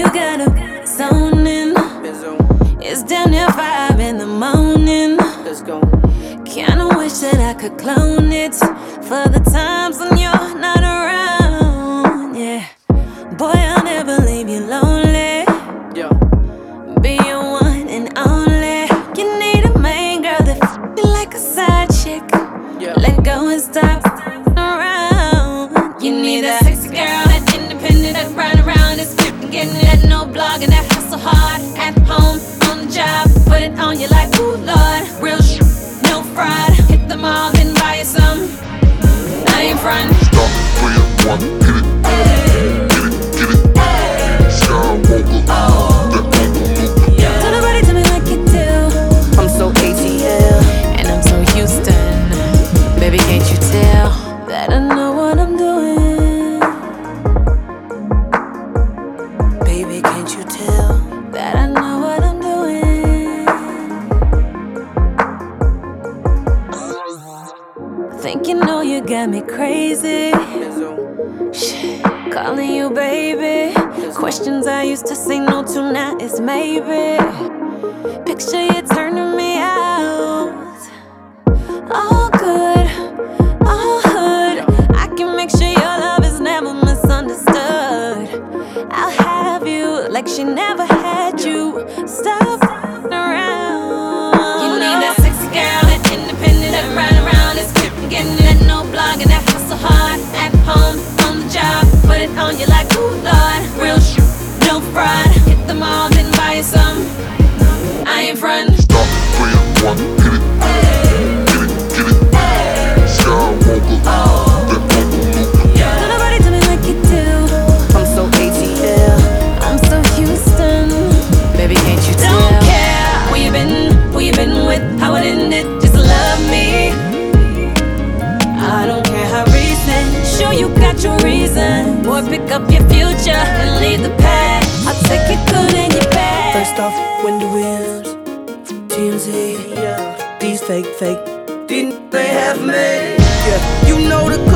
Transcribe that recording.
got a zone in. It's down near 5 in the morning. Let's go. Kinda wish that I could clone it for the times when you're not around. Yeah, boy, I'll never leave you lonely. Yeah. Be your one and only. You need a main girl that you like a side chick. Yeah. Let go and stop around. You need that sexy girl, that independent, that ride around, that's getting that no blog and that hustle hard. At home, on the job, put it on you like, ooh Lord. Real shit, no fraud. Hit the mall, then buy you some. I ain't front. Stop, play it, one, hit it. Get it. Skywalker, that Uncle Luke. Tell nobody to me like you do. I'm so ATL. And I'm so Houston. Baby, can't you tell that I know what I'm doing? Baby, can't you tell? That I know what I'm doing. Think you know you got me crazy. Shit, calling you baby. Questions I used to say no to, now it's maybe. Picture you turning me out. All good, all hood. I can make sure your love is never misunderstood. I'll have you like she never had you. Stop around. You need that sexy girl, that independent, that ride around, that's getting that no blog and that hustle hard. At home, on the job, put it on you like, ooh Lord. Real shit, no fraud. Hit the mall, then buy you some. I ain't front. Stop, play it, one, hit it. Get it. Skywalker, that Uncle Luke. Tell nobody to me like you do. I'm so ATL. I'm so Houston. Baby, can't you tell? Don't care who you been with, how it ended, just love me. I don't care how recent, sure you got your reason. Boy, pick up your future and leave the past. I'll take your good and your bad. First off, Wendy Williams, TMZ. These fake, these they have made. Yeah, you know the